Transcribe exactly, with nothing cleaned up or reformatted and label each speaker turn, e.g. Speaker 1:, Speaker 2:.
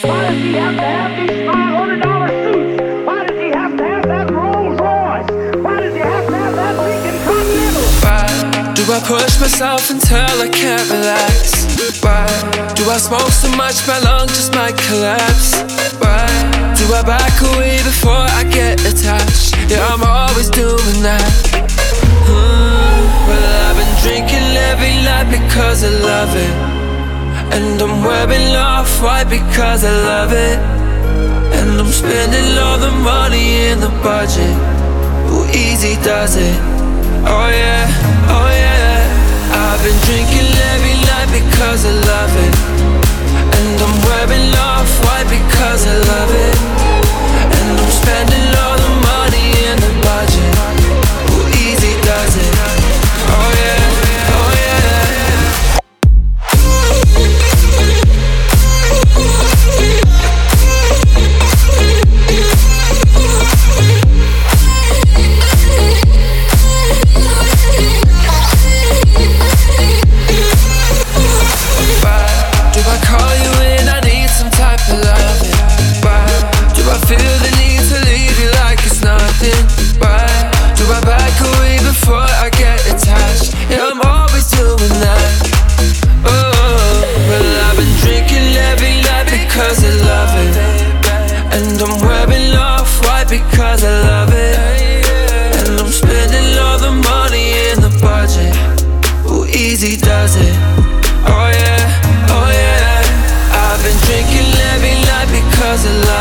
Speaker 1: Why does he have to have these five hundred dollar suits? Why does he have to have that Rolls Royce? Why does he have to have that Lincoln Continental?
Speaker 2: Why do I push myself until I can't relax? Why do I smoke so much my lungs just might collapse? Why do I back away before I get attached? Yeah, I'm always doing that. hmm. Well, I've been drinking every night because I love it, and I'm wearing off-white because I love it, and I'm spending all the money in the budget. Who easy does it? Oh yeah, oh yeah. I've been drinking every night because I love it, and I'm wearing off-white because I love it, and I'm spending all the money in the budget. Who easy does it? Oh yeah, oh yeah. Because I love it, and I'm spending all the money in the budget. Who easy does it? Oh yeah, oh yeah. I've been drinking every night because I love it,